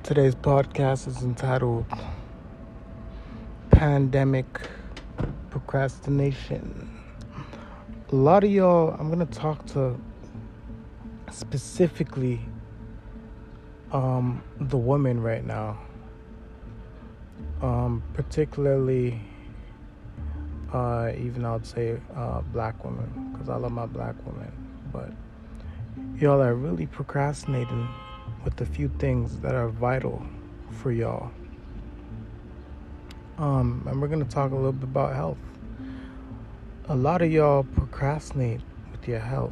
Today's podcast is entitled Pandemic Procrastination. A lot of y'all, I'm going to talk to specifically the women right now. Particularly, even I would say black women, because I love my black women. But y'all are really procrastinating with a few things that are vital for y'all. And we're going to talk a little bit about health. A lot of y'all procrastinate with your health.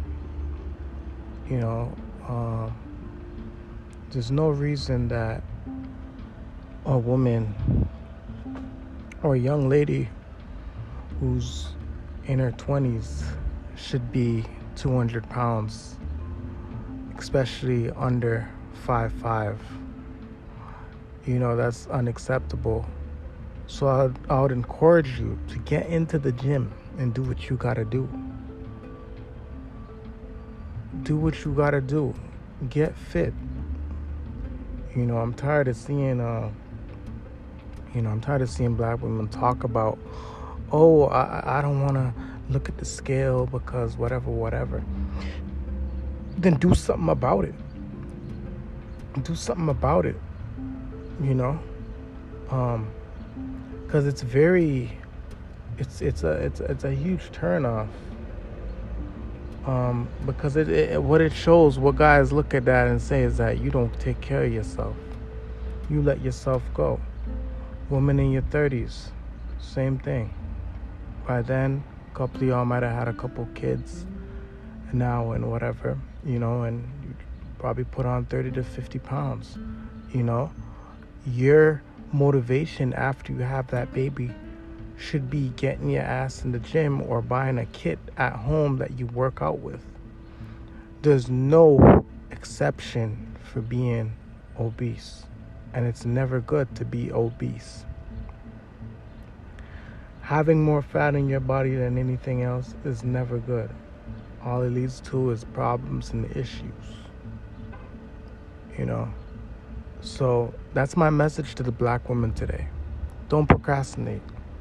There's no reason that a woman or a young lady who's in her 20s should be 200 pounds, especially under 5'5". That's unacceptable. So I would encourage you to get into the gym and do what you gotta do. Do what you gotta do. Get fit. I'm tired of seeing black women talk about, I don't want to look at the scale because whatever. Then do something about it. Because it's a huge turnoff. Because what it shows, what guys look at that and say is that you don't take care of yourself. You let yourself go. Women in your 30s, same thing. By then, a couple of y'all might have had a couple kids now and whatever, and you probably put on 30 to 50 pounds. Your motivation after you have that baby should be getting your ass in the gym or buying a kit at home that you work out with. There's no exception for being obese, and it's never good to be obese. Having more fat in your body than anything else is never good. All it leads to is problems and issues. So that's my message to the black woman today. Don't procrastinate.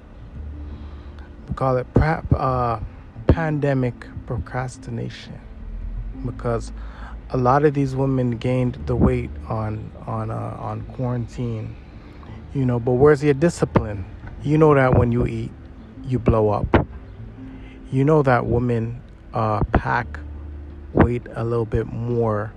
We call it pandemic procrastination, because a lot of these women gained the weight on quarantine. But where's your discipline? That when you eat, you blow up. That women pack weight a little bit more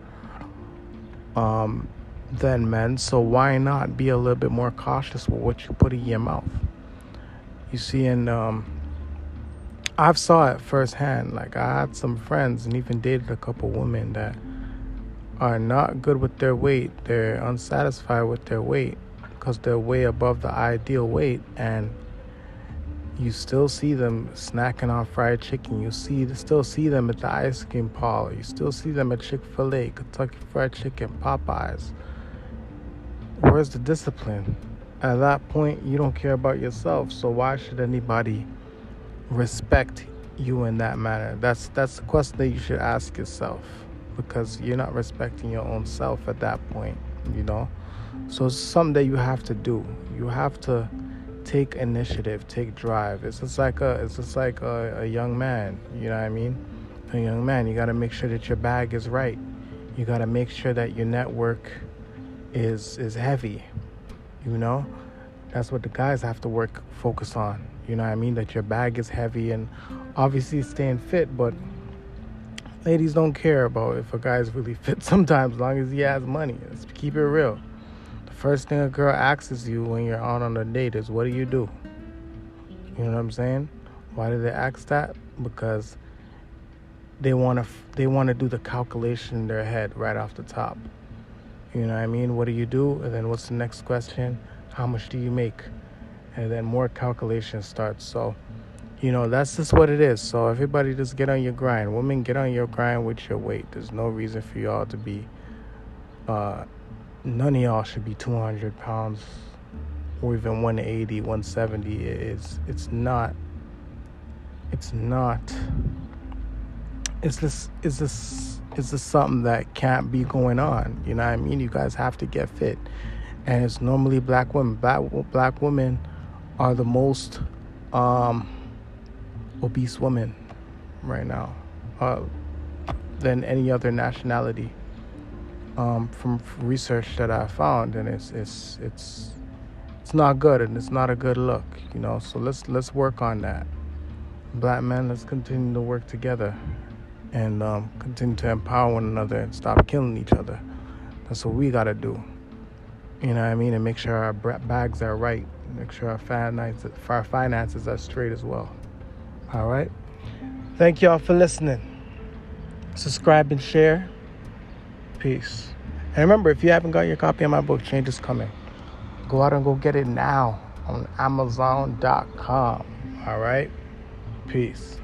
than men. So why not be a little bit more cautious with what you put in your mouth? You see, and I've saw it firsthand. Like, I had some friends and even dated a couple women that are not good with their weight. They're unsatisfied with their weight because they're way above the ideal weight, and you still see them snacking on fried chicken. You still see them at the ice cream parlor. You still see them at Chick-fil-A, Kentucky Fried Chicken, Popeyes. Where's the discipline? At that point, you don't care about yourself. So why should anybody respect you in that manner? That's the question that you should ask yourself, because you're not respecting your own self at that point. So it's something that you have to do. You have to take initiative, take drive. It's just like a young man. You know what I mean? A young man, you got to make sure that your bag is right. You got to make sure that your network is heavy. That's what the guys have to focus on. That your bag is heavy, and obviously staying fit. But ladies don't care about if a guy's really fit sometimes, as long as he has money. Let's keep it real. The first thing a girl asks you when you're out on a date is, what do you do? You know what I'm saying? Why do they ask that? Because they want to do the calculation in their head right off the top. What do you do? And then what's the next question? How much do you make? And then more calculation starts. So, that's just what it is. So everybody just get on your grind. Women, get on your grind with your weight. There's no reason for y'all to be, none of y'all should be 200 pounds or even 180, 170. It's not is this something that can't be going on? You know what I mean? You guys have to get fit, and it's normally black women. Black women are the most obese women right now than any other nationality. From research that I found, and it's not good, and it's not a good look, you know. So let's work on that, black men. Let's continue to work together and continue to empower one another and stop killing each other. That's what we gotta do. You know what I mean? And make sure our bags are right. Make sure our finances are straight as well. All right. Thank y'all for listening. Subscribe and share. Peace. And remember, if you haven't got your copy of my book, Change is Coming, go out and go get it now on Amazon.com. All right? Peace.